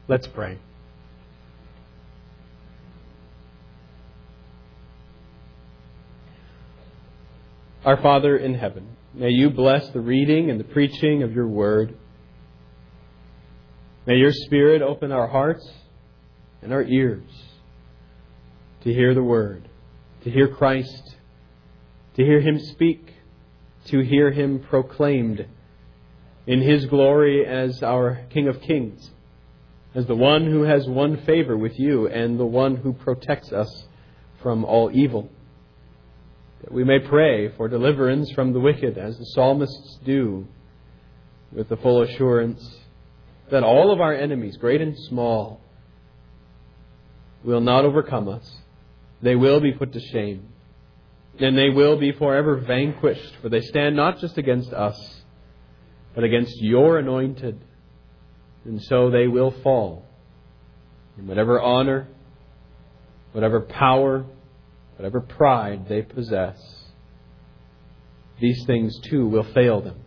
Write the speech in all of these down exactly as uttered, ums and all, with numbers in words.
Let's pray. Our Father in heaven, may you bless the reading and the preaching of your word. May your Spirit open our hearts and our ears to hear the word, to hear Christ, to hear Him speak, to hear Him proclaimed in His glory as our King of Kings, as the one who has won favor with you and the one who protects us from all evil. That we may pray for deliverance from the wicked, as the psalmists do, with the full assurance that all of our enemies, great and small, will not overcome us. They will be put to shame, and they will be forever vanquished, for they stand not just against us, but against your anointed. And so they will fall. And whatever honor, whatever power, whatever pride they possess, these things too will fail them.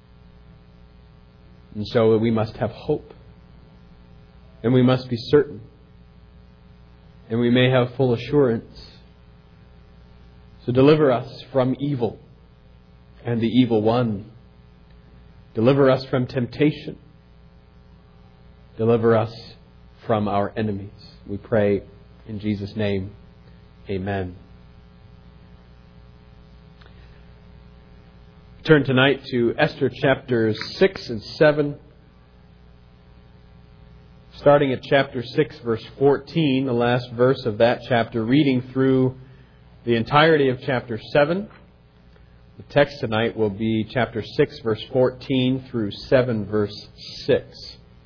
And so we must have hope. And we must be certain. And we may have full assurance. So deliver us from evil and the evil one. Deliver us from temptation. Deliver us from our enemies. We pray in Jesus' name. Amen. Turn tonight to Esther chapters six and seven. Starting at chapter six, verse fourteen, the last verse of that chapter, reading through the entirety of chapter seven. The text tonight will be chapter six, verse fourteen through seven, verse six.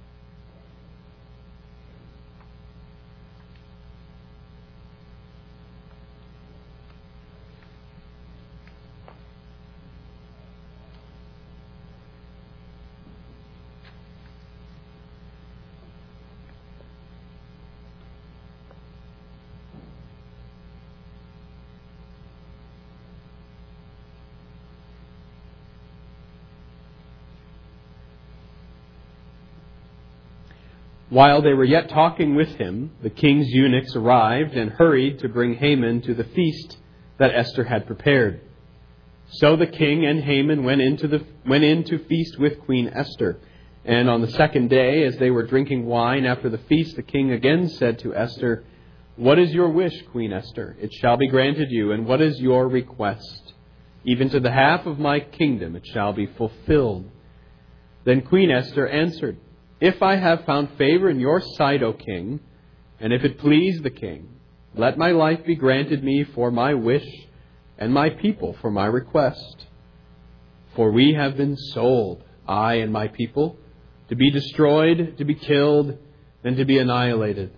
While they were yet talking with him, the king's eunuchs arrived and hurried to bring Haman to the feast that Esther had prepared. So the king and Haman went into the went in to feast with Queen Esther. And on the second day, as they were drinking wine after the feast, the king again said to Esther, "What is your wish, Queen Esther? It shall be granted you. And what is your request? Even to the half of my kingdom it shall be fulfilled." Then Queen Esther answered, "If I have found favor in your sight, O king, and if it please the king, let my life be granted me for my wish, and my people for my request. For we have been sold, I and my people, to be destroyed, to be killed, and to be annihilated.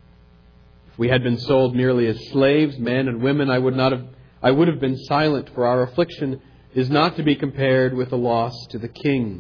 If we had been sold merely as slaves, men and women, I would not have I would have been silent, for our affliction is not to be compared with the loss to the king."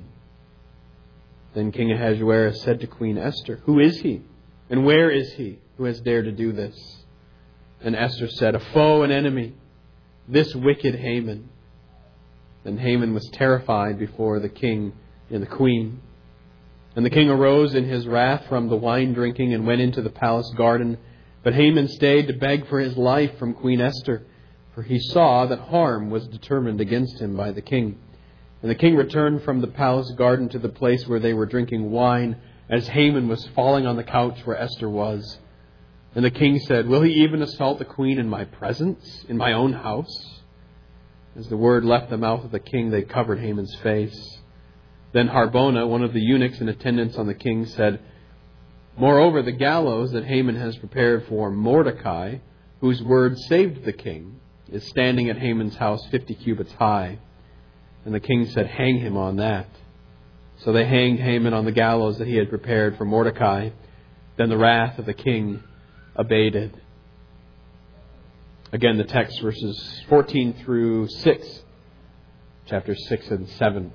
Then King Ahasuerus said to Queen Esther, "Who is he? And where is he who has dared to do this?" And Esther said, "A foe, an enemy, this wicked Haman." Then Haman was terrified before the king and the queen. And the king arose in his wrath from the wine drinking and went into the palace garden. But Haman stayed to beg for his life from Queen Esther, for he saw that harm was determined against him by the king. And the king returned from the palace garden to the place where they were drinking wine, as Haman was falling on the couch where Esther was. And the king said, "Will he even assault the queen in my presence, in my own house?" As the word left the mouth of the king, they covered Haman's face. Then Harbona, one of the eunuchs in attendance on the king, said, "Moreover, the gallows that Haman has prepared for Mordecai, whose word saved the king, is standing at Haman's house fifty cubits high." And the king said, "Hang him on that." So they hanged Haman on the gallows that he had prepared for Mordecai. Then the wrath of the king abated. Again, the text, verses fourteen through six, chapter six and seven.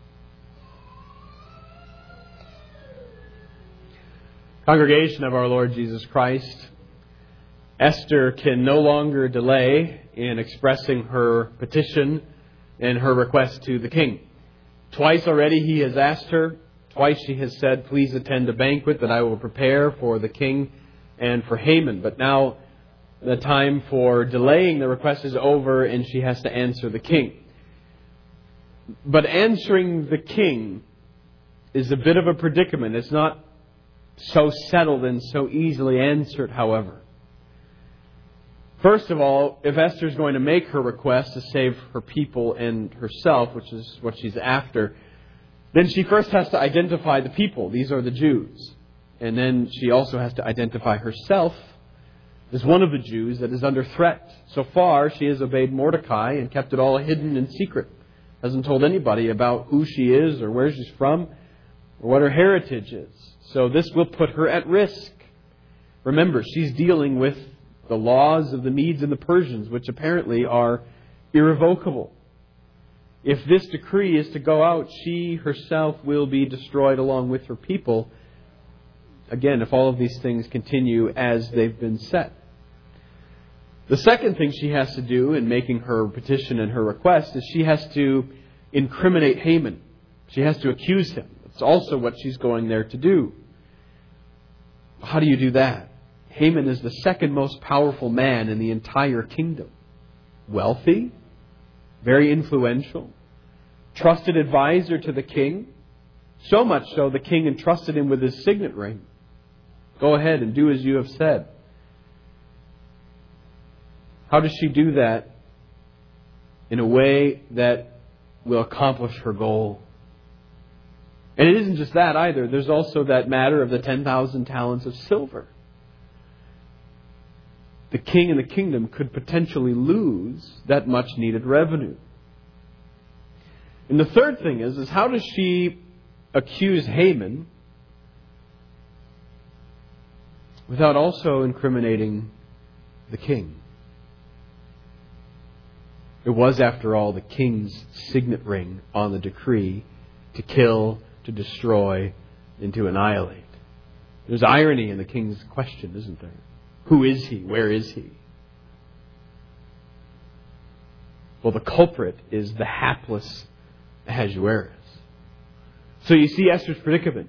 Congregation of our Lord Jesus Christ, Esther can no longer delay in expressing her petition and her request to the king. Twice already he has asked her, Twice she has said, please attend a banquet that I will prepare for the king and for Haman. But now the time for delaying the request is over and she has to answer the king. But answering the king is a bit of a predicament. It's not so settled and so easily answered, however. First of all, if Esther's going to make her request to save her people and herself, which is what she's after, then she first has to identify the people. These are the Jews. And then she also has to identify herself as one of the Jews that is under threat. So far, she has obeyed Mordecai and kept it all hidden in secret. Hasn't told anybody about who she is or where she's from or what her heritage is. So this will put her at risk. Remember, she's dealing with the laws of the Medes and the Persians, which apparently are irrevocable. If this decree is to go out, she herself will be destroyed along with her people. Again, if all of these things continue as they've been set. The second thing she has to do in making her petition and her request is she has to incriminate Haman. She has to accuse him. It's also what she's going there to do. How do you do that? Haman is the second most powerful man in the entire kingdom. Wealthy, very influential, trusted advisor to the king. So much so the king entrusted him with his signet ring. Go ahead and do as you have said. How does she do that in a way that will accomplish her goal? And it isn't just that either. There's also that matter of the ten thousand talents of silver. The king and the kingdom could potentially lose that much needed revenue. And the third thing is, is how does she accuse Haman without also incriminating the king? It was, after all, the king's signet ring on the decree to kill, to destroy, and to annihilate. There's irony in the king's question, isn't there? Who is he? Where is he? Well, the culprit is the hapless Ahasuerus. So you see Esther's predicament.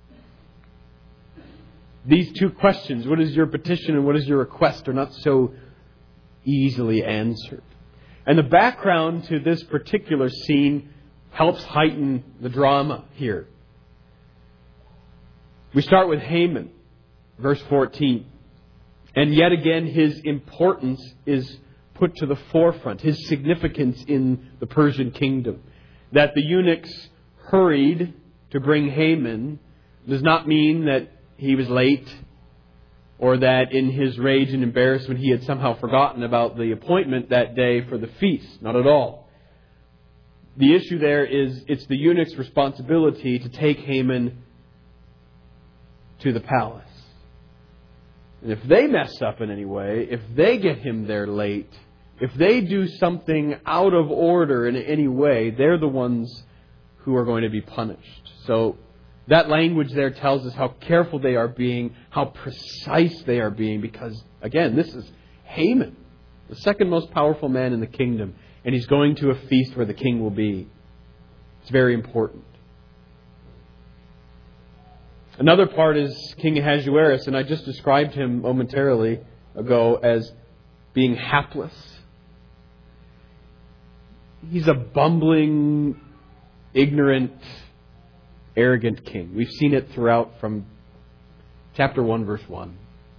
These two questions, what is your petition and what is your request, are not so easily answered. And the background to this particular scene helps heighten the drama here. We start with Haman, verse fourteen. And yet again, his importance is put to the forefront, his significance in the Persian kingdom. That the eunuchs hurried to bring Haman does not mean that he was late or that in his rage and embarrassment he had somehow forgotten about the appointment that day for the feast. Not at all. The issue there is it's the eunuch's responsibility to take Haman to the palace. And if they mess up in any way, if they get him there late, if they do something out of order in any way, they're the ones who are going to be punished. So that language there tells us how careful they are being, how precise they are being, because, again, this is Haman, the second most powerful man in the kingdom, and he's going to a feast where the king will be. It's very important. Another part is King Ahasuerus, and I just described him momentarily ago as being hapless. He's a bumbling, ignorant, arrogant king. We've seen it throughout from chapter one, verse one.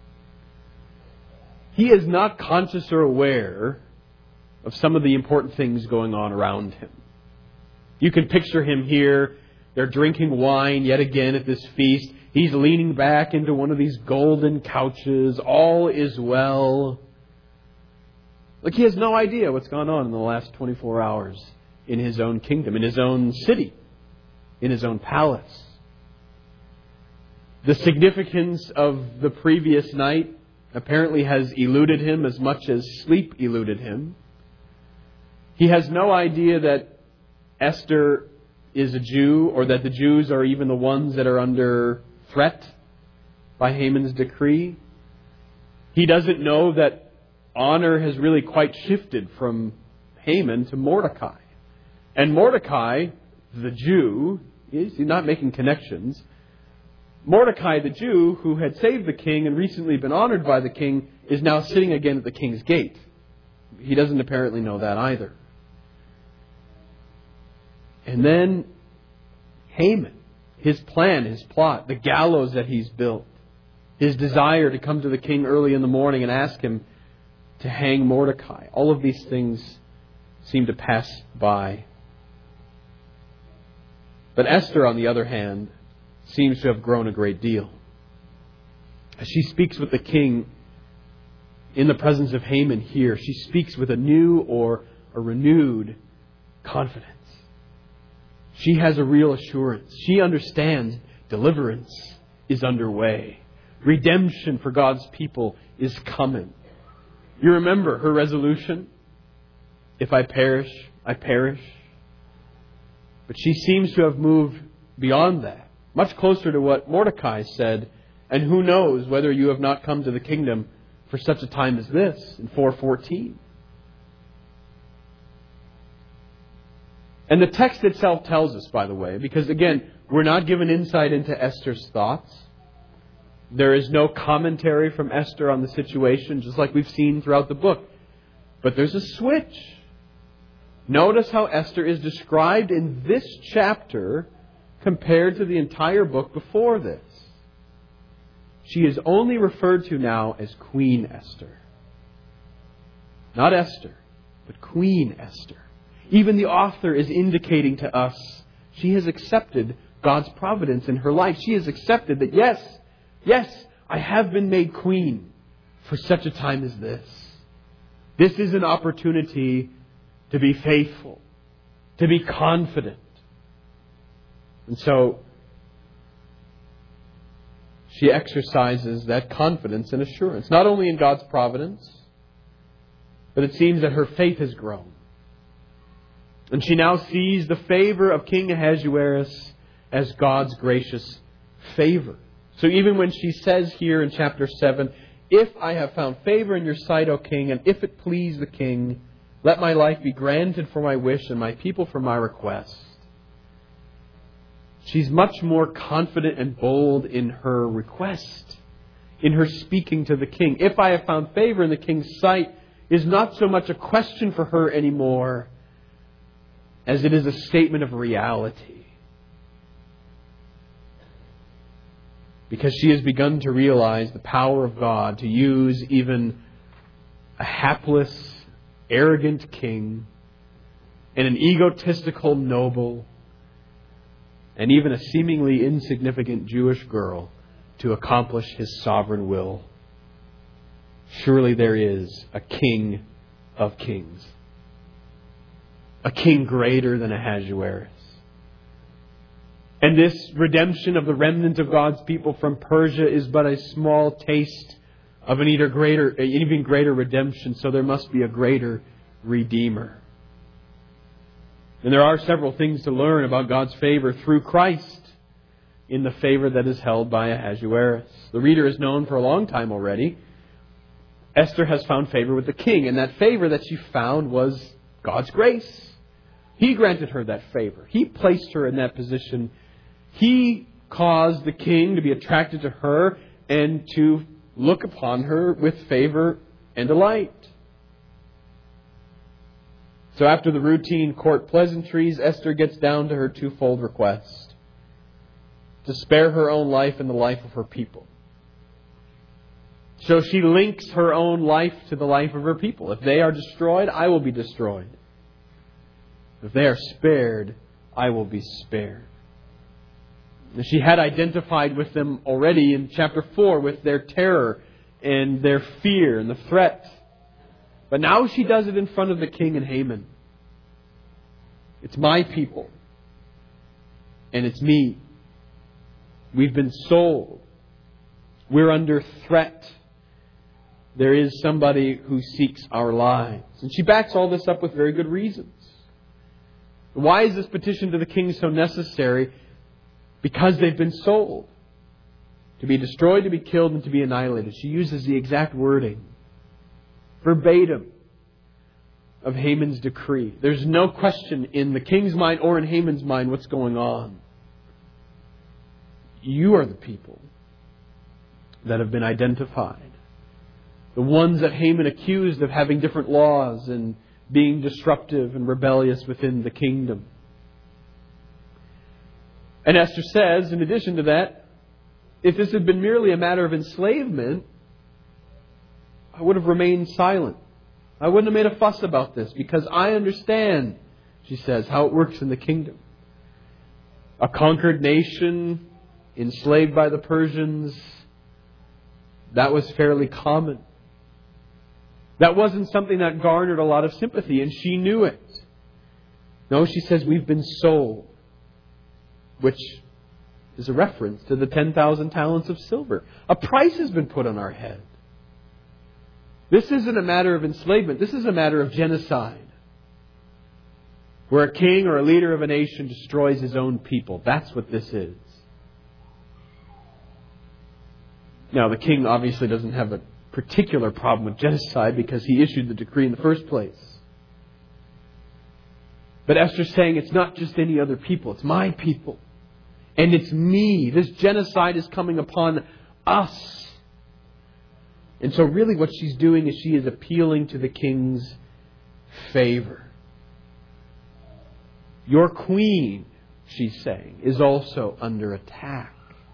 He is not conscious or aware of some of the important things going on around him. You can picture him here. They're drinking wine yet again at this feast. He's leaning back into one of these golden couches. All is well. Like he has no idea what's gone on in the last twenty-four hours in his own kingdom, in his own city, in his own palace. The significance of the previous night apparently has eluded him as much as sleep eluded him. He has no idea that Esther is a Jew, or that the Jews are even the ones that are under threat by Haman's decree. He doesn't know that honor has really quite shifted from Haman to Mordecai. And Mordecai, the Jew, He's not making connections. Mordecai, the Jew, who had saved the king and recently been honored by the king, is now sitting again at the king's gate. He doesn't apparently know that either. And then Haman, his plan, his plot, the gallows that he's built, his desire to come to the king early in the morning and ask him to hang Mordecai. All of these things seem to pass by. But Esther, on the other hand, seems to have grown a great deal. As she speaks with the king in the presence of Haman here, she speaks with a new or a renewed confidence. She has a real assurance. She understands deliverance is underway. Redemption for God's people is coming. You remember her resolution? If I perish, I perish. But she seems to have moved beyond that, much closer to what Mordecai said. And who knows whether you have not come to the kingdom for such a time as this, in four fourteen. And the text itself tells us, by the way, because again, we're not given insight into Esther's thoughts. There is no commentary from Esther on the situation, just like we've seen throughout the book. But there's a switch. Notice how Esther is described in this chapter compared to the entire book before this. She is only referred to now as Queen Esther. Not Esther, but Queen Esther. Even the author is indicating to us she has accepted God's providence in her life. She has accepted that, yes, yes, I have been made queen for such a time as this. This is an opportunity to be faithful, to be confident. And so she exercises that confidence and assurance, not only in God's providence, but it seems that her faith has grown. And she now sees the favor of King Ahasuerus as God's gracious favor. So even when she says here in chapter seven, if I have found favor in your sight, O king, and if it please the king, let my life be granted for my wish and my people for my request. She's much more confident and bold in her request, in her speaking to the king. If I have found favor in the king's sight is not so much a question for her anymore as it is a statement of reality. Because she has begun to realize the power of God to use even a hapless, arrogant king and an egotistical noble and even a seemingly insignificant Jewish girl to accomplish His sovereign will. Surely there is a King of kings. A king greater than Ahasuerus. And this redemption of the remnant of God's people from Persia is but a small taste of an even greater, an even greater redemption. So there must be a greater Redeemer. And there are several things to learn about God's favor through Christ in the favor that is held by Ahasuerus. The reader has known for a long time already. Esther has found favor with the king, and that favor that she found was God's grace. He granted her that favor. He placed her in that position. He caused the king to be attracted to her and to look upon her with favor and delight. So after the routine court pleasantries, Esther gets down to her twofold request: to spare her own life and the life of her people. So she links her own life to the life of her people. If they are destroyed, I will be destroyed. If they are spared, I will be spared. And she had identified with them already in chapter four with their terror and their fear and the threat. But now she does it in front of the king and Haman. It's my people. And it's me. We've been sold. We're under threat. There is somebody who seeks our lives. And she backs all this up with very good reasons. Why is this petition to the king so necessary? Because they've been sold. To be destroyed, to be killed, and to be annihilated. She uses the exact wording, verbatim, of Haman's decree. There's no question in the king's mind or in Haman's mind what's going on. You are the people that have been identified. The ones that Haman accused of having different laws and being disruptive and rebellious within the kingdom. And Esther says, in addition to that, if this had been merely a matter of enslavement, I would have remained silent. I wouldn't have made a fuss about this because I understand, she says, how it works in the kingdom. A conquered nation, enslaved by the Persians, that was fairly common. That wasn't something that garnered a lot of sympathy, and she knew it. No, she says, we've been sold, which is a reference to the ten thousand talents of silver. A price has been put on our head. This isn't a matter of enslavement. This is a matter of genocide, where a king or a leader of a nation destroys his own people. That's what this is. Now, the king obviously doesn't have a particular problem with genocide because he issued the decree in the first place. But Esther's saying it's not just any other people. It's my people. And it's me. This genocide is coming upon us. And so really what she's doing is she is appealing to the king's favor. Your queen, she's saying, is also under attack.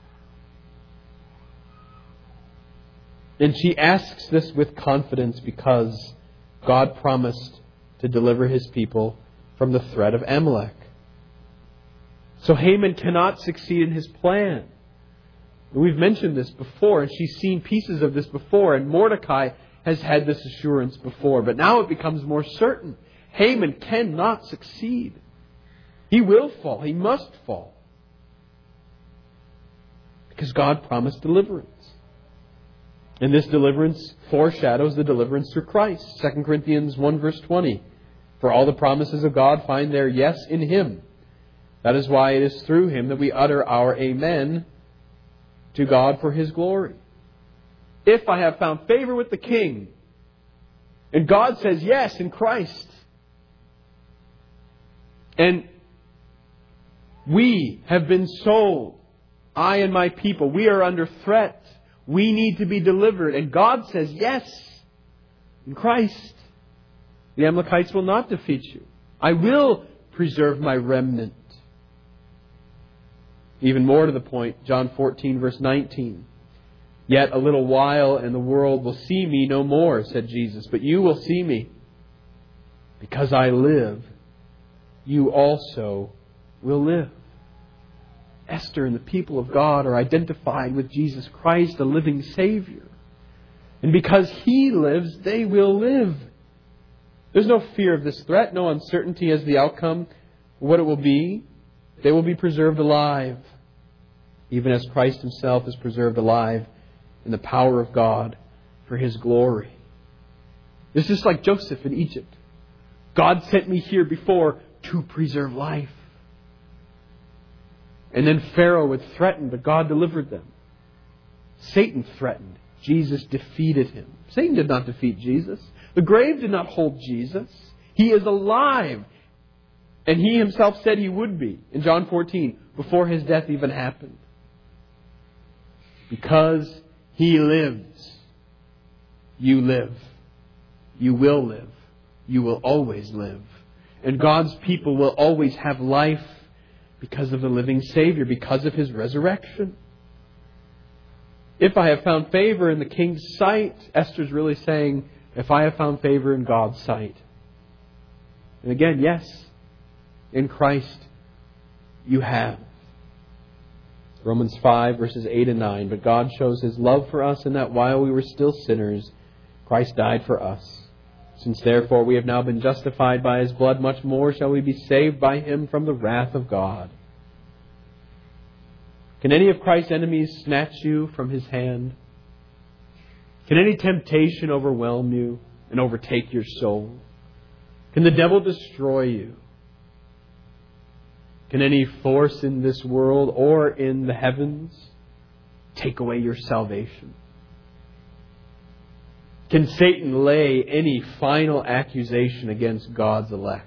And she asks this with confidence because God promised to deliver His people from the threat of Amalek. So Haman cannot succeed in his plan. We've mentioned this before, and she's seen pieces of this before, and Mordecai has had this assurance before. But now it becomes more certain. Haman cannot succeed. He will fall. He must fall. Because God promised deliverance. And this deliverance foreshadows the deliverance through Christ. Second Corinthians one verse twenty. For all the promises of God find their yes in Him. That is why it is through Him that we utter our amen to God for His glory. If I have found favor with the king, and God says yes in Christ, and we have been sold, I and my people, we are under threat. We need to be delivered. And God says yes in Christ. The Amalekites will not defeat you. I will preserve my remnant. Even more to the point, John fourteen verse nineteen. Yet a little while and the world will see me no more, said Jesus. But you will see me. Because I live, you also will live. Esther and the people of God are identified with Jesus Christ, the living Savior. And because He lives, they will live. There's no fear of this threat, no uncertainty as the outcome, what it will be. They will be preserved alive, even as Christ Himself is preserved alive in the power of God for His glory. It's just like Joseph in Egypt. God sent me here before to preserve life. And then Pharaoh would threaten, but God delivered them. Satan threatened. Jesus defeated him. Satan did not defeat Jesus. The grave did not hold Jesus. He is alive. And He Himself said He would be in John fourteen, before His death even happened. Because He lives, you live. You will live. You will always live. And God's people will always have life because of the living Savior, because of His resurrection. If I have found favor in the king's sight, Esther's really saying, if I have found favor in God's sight. And again, yes, in Christ you have. Romans five verses eight and nine. But God shows His love for us in that while we were still sinners, Christ died for us. Since therefore we have now been justified by His blood, much more shall we be saved by Him from the wrath of God. Can any of Christ's enemies snatch you from His hand? Can any temptation overwhelm you and overtake your soul? Can the devil destroy you? Can any force in this world or in the heavens take away your salvation? Can Satan lay any final accusation against God's elect?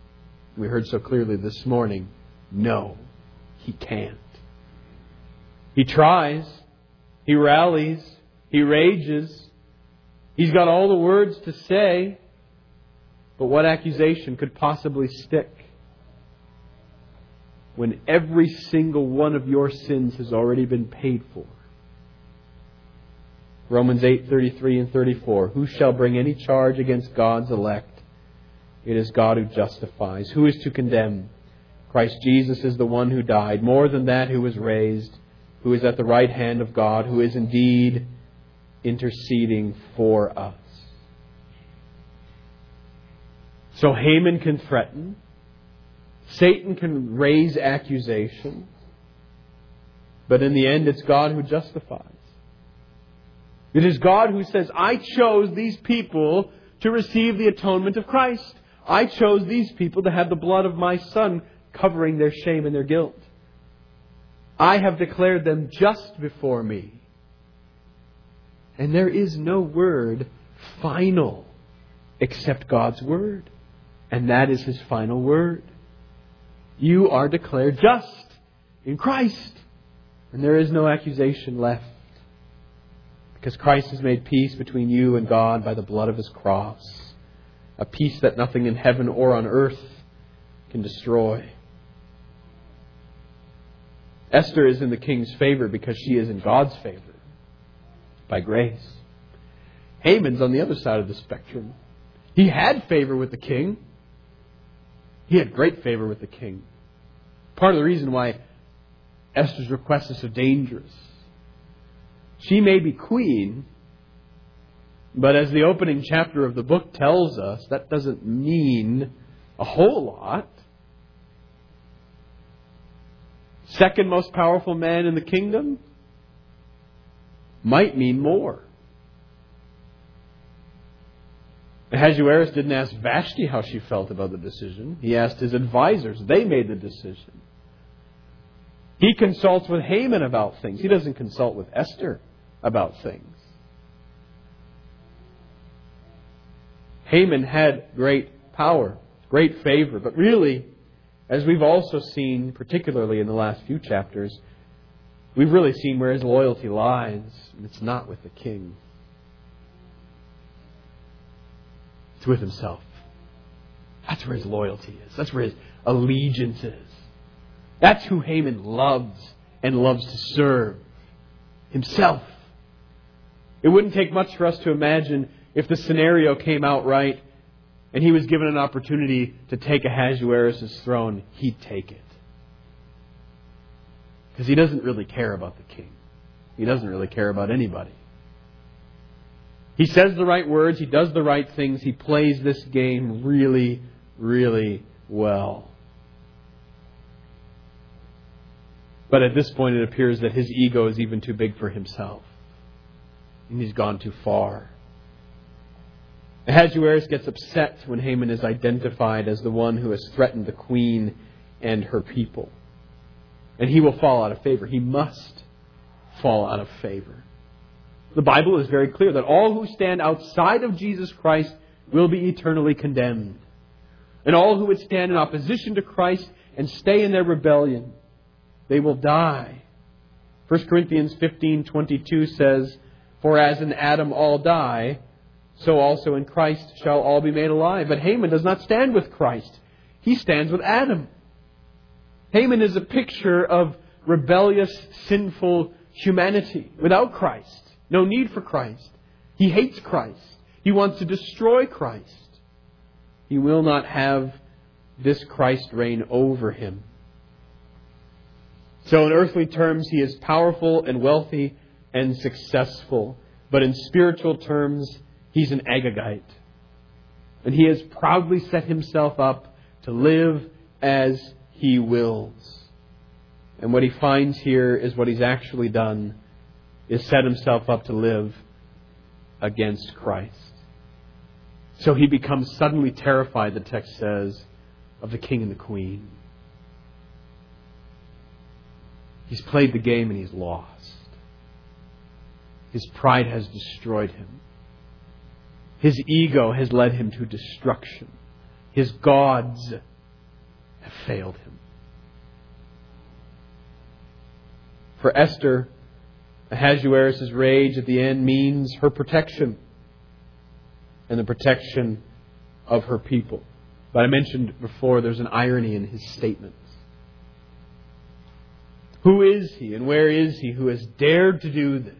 We heard so clearly this morning, no, he can't. He tries. He rallies. He rages. He's got all the words to say. But what accusation could possibly stick when every single one of your sins has already been paid for? Romans eight, thirty-three and thirty-four. Who shall bring any charge against God's elect? It is God who justifies. Who is to condemn? Christ Jesus is the one who died. More than that, who was raised, who is at the right hand of God, who is indeed interceding for us. So Haman can threaten. Satan can raise accusations. But in the end, it's God who justifies. It is God who says, I chose these people to receive the atonement of Christ. I chose these people to have the blood of my Son covering their shame and their guilt. I have declared them just before me. And there is no word final except God's word. And that is His final word. You are declared just in Christ. And there is no accusation left. Because Christ has made peace between you and God by the blood of His cross. A peace that nothing in heaven or on earth can destroy. Esther is in the king's favor because she is in God's favor. By grace. Haman's on the other side of the spectrum. He had favor with the king. He had great favor with the king. Part of the reason why Esther's request is so dangerous. She may be queen, but as the opening chapter of the book tells us, that doesn't mean a whole lot. Second most powerful man in the kingdom might mean more. Ahasuerus didn't ask Vashti how she felt about the decision. He asked his advisors. They made the decision. He consults with Haman about things. He doesn't consult with Esther about things. Haman had great power, great favor, but really, as we've also seen, particularly in the last few chapters, we've really seen where his loyalty lies, and it's not with the king. It's with himself. That's where his loyalty is. That's where his allegiance is. That's who Haman loves and loves to serve. Himself. It wouldn't take much for us to imagine if the scenario came out right and he was given an opportunity to take Ahasuerus' throne, he'd take it. Because he doesn't really care about the king. He doesn't really care about anybody. He says the right words. He does the right things. He plays this game really, really well. But at this point, it appears that his ego is even too big for himself. And he's gone too far. Ahasuerus gets upset when Haman is identified as the one who has threatened the queen and her people. And he will fall out of favor. He must fall out of favor. The Bible is very clear that all who stand outside of Jesus Christ will be eternally condemned. And all who would stand in opposition to Christ and stay in their rebellion, they will die. First Corinthians fifteen twenty-two says, for as in Adam all die, so also in Christ shall all be made alive. But Haman does not stand with Christ. He stands with Adam. Haman is a picture of rebellious, sinful humanity without Christ. No need for Christ. He hates Christ. He wants to destroy Christ. He will not have this Christ reign over him. So in earthly terms, he is powerful and wealthy and successful. But in spiritual terms, he's an Agagite. And he has proudly set himself up to live as he wills. And what he finds here is what he's actually done is set himself up to live against Christ. So he becomes suddenly terrified, the text says, of the king and the queen. He's played the game and he's lost. His pride has destroyed him. His ego has led him to destruction. His gods have failed him. For Esther, Ahasuerus' rage at the end means her protection and the protection of her people. But I mentioned before, there's an irony in his statements. Who is he and where is he who has dared to do this?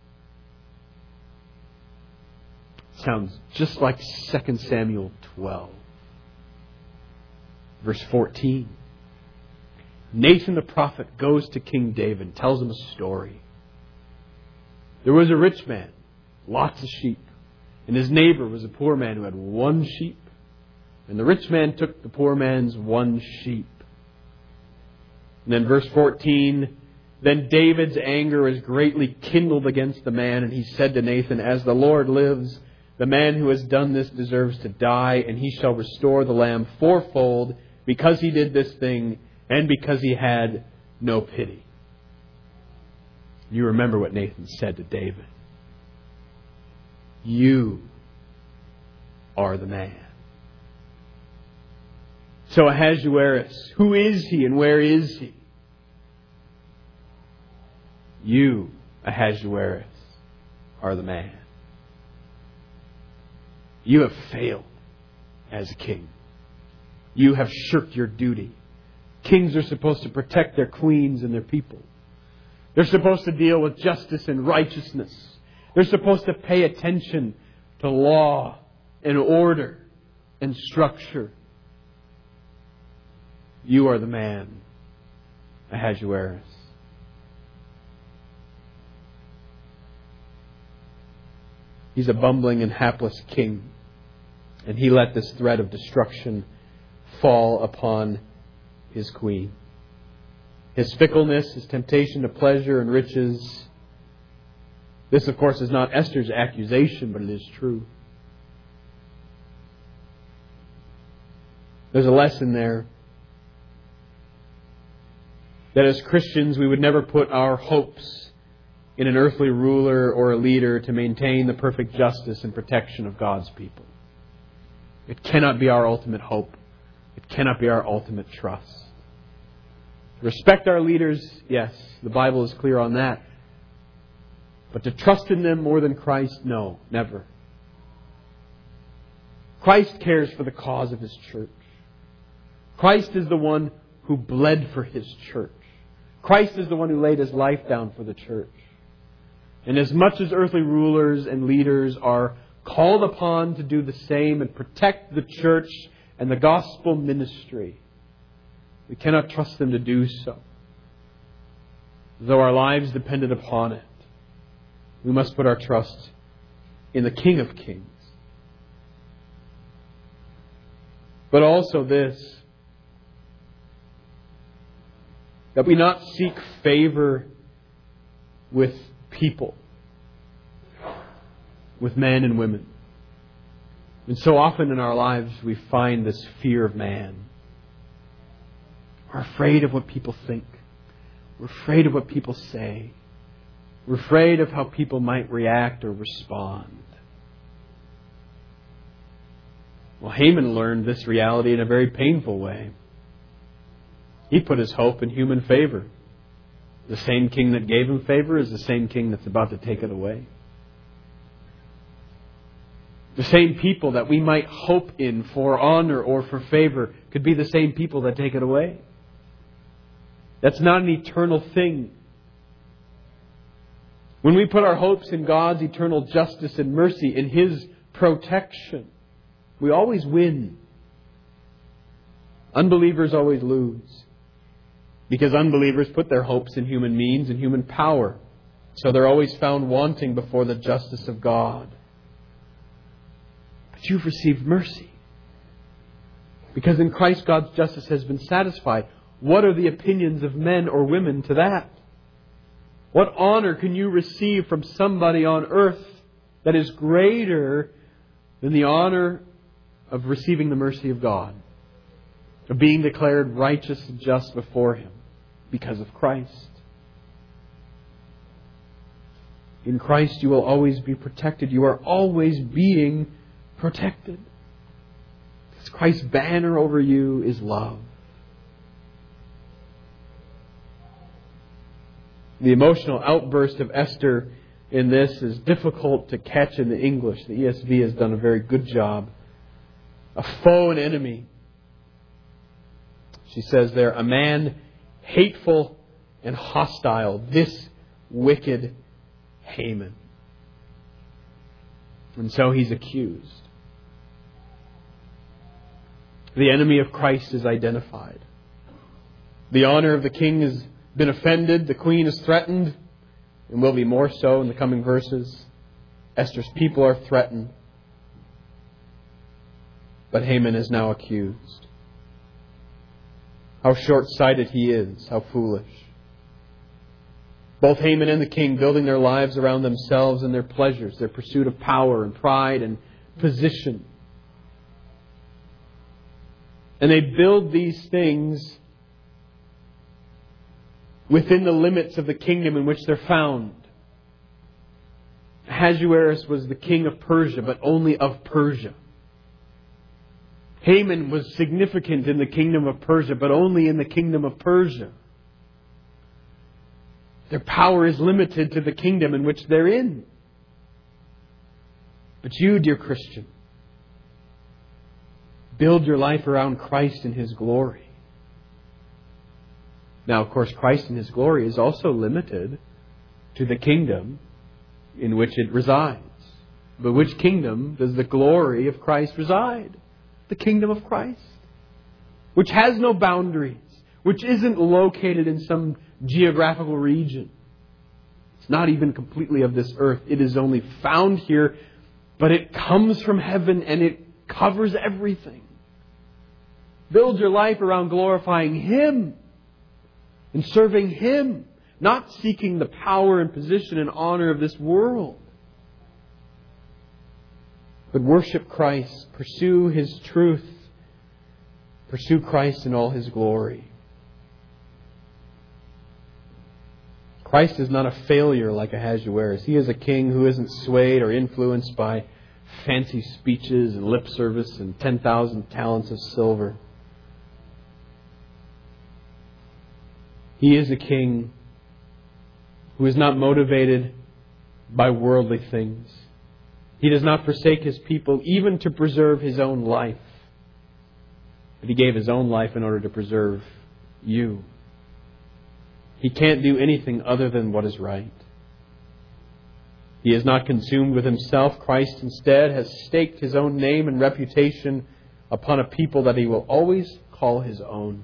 Sounds just like Second Samuel twelve. Verse fourteen. Nathan the prophet goes to King David and tells him a story. There was a rich man, lots of sheep, and his neighbor was a poor man who had one sheep. And the rich man took the poor man's one sheep. And then verse fourteen, then David's anger was greatly kindled against the man, and he said to Nathan, as the Lord lives, the man who has done this deserves to die, and he shall restore the lamb fourfold because he did this thing and because he had no pity. You remember what Nathan said to David. You are the man. So Ahasuerus, who is he and where is he? You, Ahasuerus, are the man. You have failed as a king. You have shirked your duty. Kings are supposed to protect their queens and their people. They're supposed to deal with justice and righteousness. They're supposed to pay attention to law and order and structure. You are the man, Ahasuerus. He's a bumbling and hapless king, and he let this threat of destruction fall upon his queen. His fickleness, his temptation to pleasure and riches. This, of course, is not Esther's accusation, but it is true. There's a lesson there that as Christians we would never put our hopes in an earthly ruler or a leader to maintain the perfect justice and protection of God's people. It cannot be our ultimate hope. It cannot be our ultimate trust. Respect our leaders, yes, the Bible is clear on that. But to trust in them more than Christ, no, never. Christ cares for the cause of His church. Christ is the one who bled for His church. Christ is the one who laid His life down for the church. And as much as earthly rulers and leaders are called upon to do the same and protect the church and the gospel ministry, we cannot trust them to do so. Though our lives depended upon it, we must put our trust in the King of Kings. But also this, that we not seek favor with people, with men and women. And so often in our lives we find this fear of man. We're afraid of what people think. We're afraid of what people say. We're afraid of how people might react or respond. Well, Haman learned this reality in a very painful way. He put his hope in human favor. The same king that gave him favor is the same king that's about to take it away. The same people that we might hope in for honor or for favor could be the same people that take it away. That's not an eternal thing. When we put our hopes in God's eternal justice and mercy, in His protection, we always win. Unbelievers always lose. Because unbelievers put their hopes in human means and human power. So they're always found wanting before the justice of God. But you've received mercy. Because in Christ, God's justice has been satisfied. What are the opinions of men or women to that? What honor can you receive from somebody on earth that is greater than the honor of receiving the mercy of God? Of being declared righteous and just before Him because of Christ. In Christ you will always be protected. You are always being protected. Because Christ's banner over you is love. The emotional outburst of Esther in this is difficult to catch in the English. The E S V has done a very good job. A foe and enemy. She says there, a man hateful and hostile, this wicked Haman. And so he's accused. The enemy of Christ is identified. The honor of the king has been offended. The queen is threatened, and will be more so in the coming verses. Esther's people are threatened. But Haman is now accused. How short-sighted he is. How foolish. Both Haman and the king building their lives around themselves and their pleasures, their pursuit of power and pride and position. And they build these things within the limits of the kingdom in which they're found. Ahasuerus was the king of Persia, but only of Persia. Haman was significant in the kingdom of Persia, but only in the kingdom of Persia. Their power is limited to the kingdom in which they're in. But you, dear Christian, build your life around Christ and His glory. Now, of course, Christ and His glory is also limited to the kingdom in which it resides. But which kingdom does the glory of Christ reside? The kingdom of Christ, which has no boundaries, which isn't located in some geographical region. It's not even completely of this earth. It is only found here, but it comes from heaven and it covers everything. Build your life around glorifying Him and serving Him, not seeking the power and position and honor of this world. But worship Christ, pursue His truth, pursue Christ in all His glory. Christ is not a failure like Ahasuerus. He is a king who isn't swayed or influenced by fancy speeches and lip service and ten thousand talents of silver. He is a king who is not motivated by worldly things. He does not forsake His people even to preserve His own life. But He gave His own life in order to preserve you. He can't do anything other than what is right. He is not consumed with Himself. Christ instead has staked His own name and reputation upon a people that He will always call His own.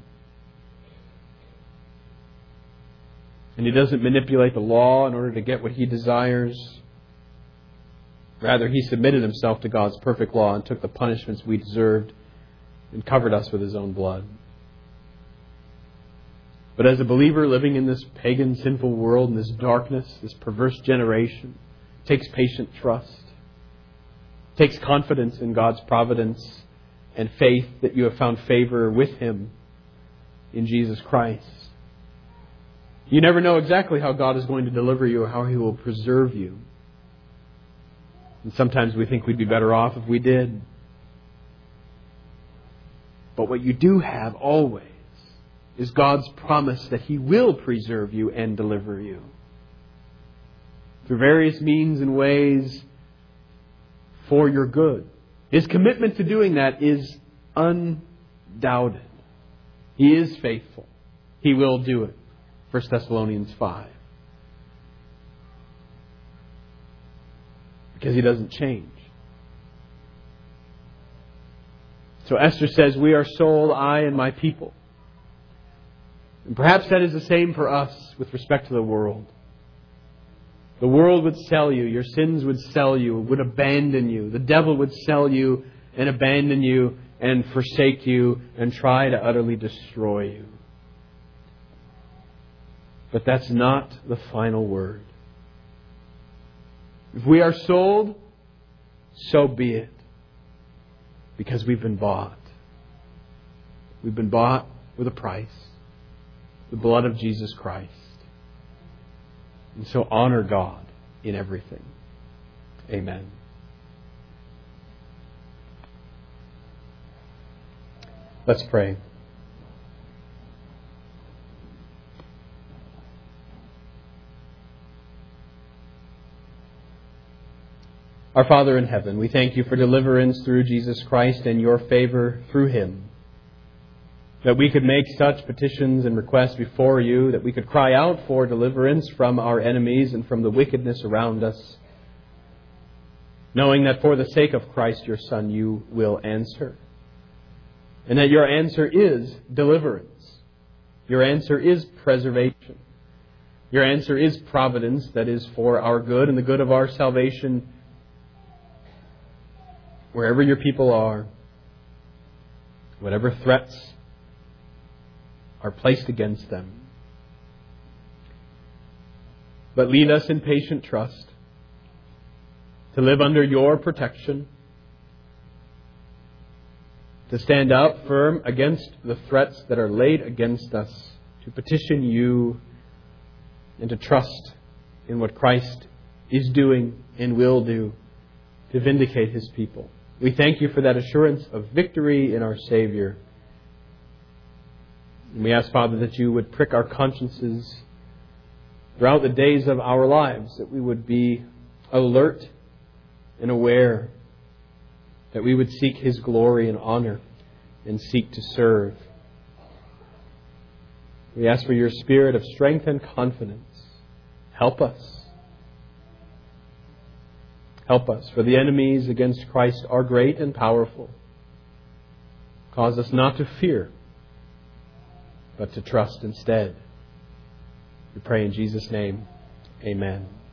And He doesn't manipulate the law in order to get what He desires. Rather, He submitted Himself to God's perfect law and took the punishments we deserved and covered us with His own blood. But as a believer living in this pagan, sinful world, in this darkness, this perverse generation, takes patient trust, takes confidence in God's providence and faith that you have found favor with Him in Jesus Christ. You never know exactly how God is going to deliver you or how He will preserve you. And sometimes we think we'd be better off if we did. But what you do have always is God's promise that He will preserve you and deliver you. Through various means and ways for your good. His commitment to doing that is undoubted. He is faithful. He will do it. First Thessalonians five. Because He doesn't change. So Esther says, we are sold, I and my people. And perhaps that is the same for us with respect to the world. The world would sell you. Your sins would sell you, would abandon you. The devil would sell you and abandon you and forsake you and try to utterly destroy you. But that's not the final word. If we are sold, so be it. Because we've been bought. We've been bought with a price. The blood of Jesus Christ. And so honor God in everything. Amen. Let's pray. Our Father in heaven, we thank you for deliverance through Jesus Christ and your favor through him. That we could make such petitions and requests before you, that we could cry out for deliverance from our enemies and from the wickedness around us, knowing that for the sake of Christ your Son you will answer. And that your answer is deliverance. Your answer is preservation. Your answer is providence that is for our good and the good of our salvation wherever your people are, whatever threats are placed against them. But lead us in patient trust to live under your protection, to stand out firm against the threats that are laid against us, to petition you, and to trust in what Christ is doing and will do to vindicate his people. We thank you for that assurance of victory in our Savior. And we ask, Father, that you would prick our consciences throughout the days of our lives, that we would be alert and aware, that we would seek his glory and honor and seek to serve. We ask for your spirit of strength and confidence. Help us. Help us, for the enemies against Christ are great and powerful. Cause us not to fear, but to trust instead. We pray in Jesus' name. Amen.